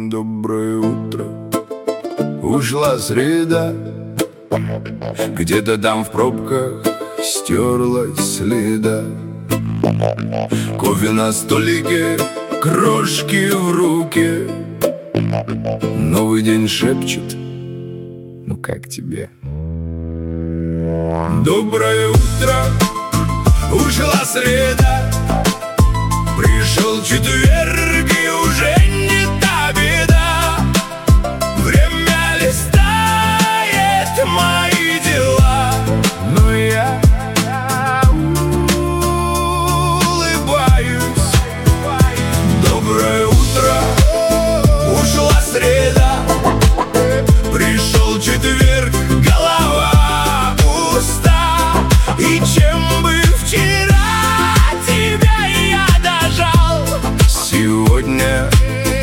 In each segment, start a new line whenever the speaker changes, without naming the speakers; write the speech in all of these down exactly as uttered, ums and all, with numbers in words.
Доброе утро. Ушла среда, где-то там в пробках стерлась следа. Кофе на столике, крошки в руке. Новый день шепчет: ну как тебе? Доброе утро. Ушла среда, пришел четверг, и уже не та беда. Время листает мои дела, но я улыбаюсь. Доброе утро. Ушла среда, пришел четверг, голова пуста. И чем бы вчера тебя я дожал, сегодня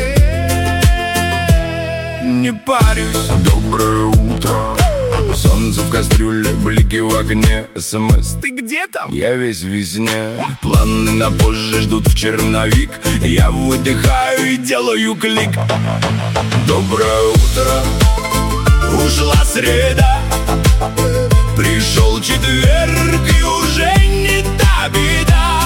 не парюсь. Доброе утро. Солнце в кастрюле, блики в огне. СМС: ты где там? Я весь в весне. Планы на позже ждут в черновик. Я выдыхаю и делаю клик. Доброе утро. Ушла среда, пришел четверг, и уже не та беда.